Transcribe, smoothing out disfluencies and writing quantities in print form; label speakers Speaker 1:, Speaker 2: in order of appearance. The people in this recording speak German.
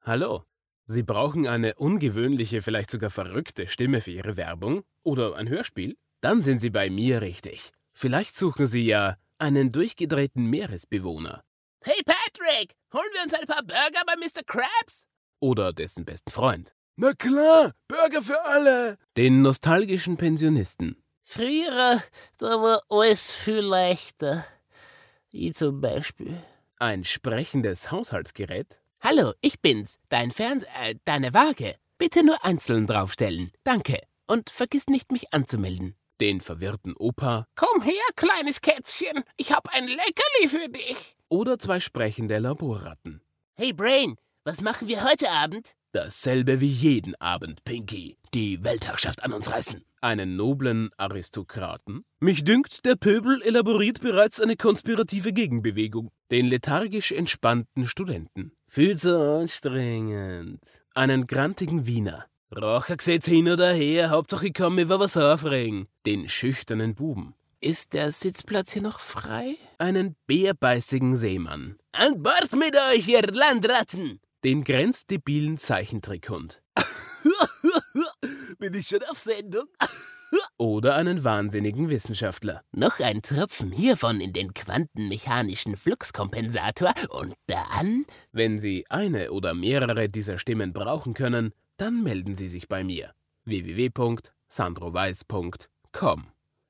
Speaker 1: Hallo. Sie brauchen eine ungewöhnliche, vielleicht sogar verrückte Stimme für Ihre Werbung oder ein Hörspiel? Dann sind Sie bei mir richtig. Vielleicht suchen Sie ja einen durchgedrehten Meeresbewohner.
Speaker 2: Hey Patrick, holen wir uns ein paar Burger bei Mr. Krabs?
Speaker 1: Oder dessen besten Freund.
Speaker 3: Na klar, Burger für alle.
Speaker 1: Den nostalgischen Pensionisten.
Speaker 2: Früher, da war alles viel leichter. Ich zum Beispiel.
Speaker 1: Ein sprechendes Haushaltsgerät.
Speaker 2: Hallo, ich bin's, deine Waage. Bitte nur einzeln draufstellen. Danke. Und vergiss nicht, mich anzumelden.
Speaker 1: Den verwirrten Opa.
Speaker 2: Komm her, kleines Kätzchen. Ich hab ein Leckerli für dich.
Speaker 1: Oder zwei sprechende Laborratten.
Speaker 2: Hey Brain, was machen wir heute Abend?
Speaker 1: Dasselbe wie jeden Abend, Pinky. Die Weltherrschaft an uns reißen. Einen noblen Aristokraten. Mich dünkt, der Pöbel elaboriert bereits eine konspirative Gegenbewegung. Den lethargisch entspannten Studenten. Viel zu anstrengend. Einen grantigen Wiener. Raucher geht's hin oder her, Hauptsache ich kann mir über was aufregen. Den schüchternen Buben.
Speaker 2: Ist der Sitzplatz hier noch frei?
Speaker 1: Einen bärbeißigen Seemann.
Speaker 2: An Bord mit euch, ihr Landratten!
Speaker 1: Den grenzdebilen Zeichentrickhund.
Speaker 2: Bin ich schon auf Sendung?
Speaker 1: Oder einen wahnsinnigen Wissenschaftler.
Speaker 2: Noch ein Tropfen hiervon in den quantenmechanischen Fluxkompensator und dann...
Speaker 1: Wenn Sie eine oder mehrere dieser Stimmen brauchen können, dann melden Sie sich bei mir. www.sandroweiss.com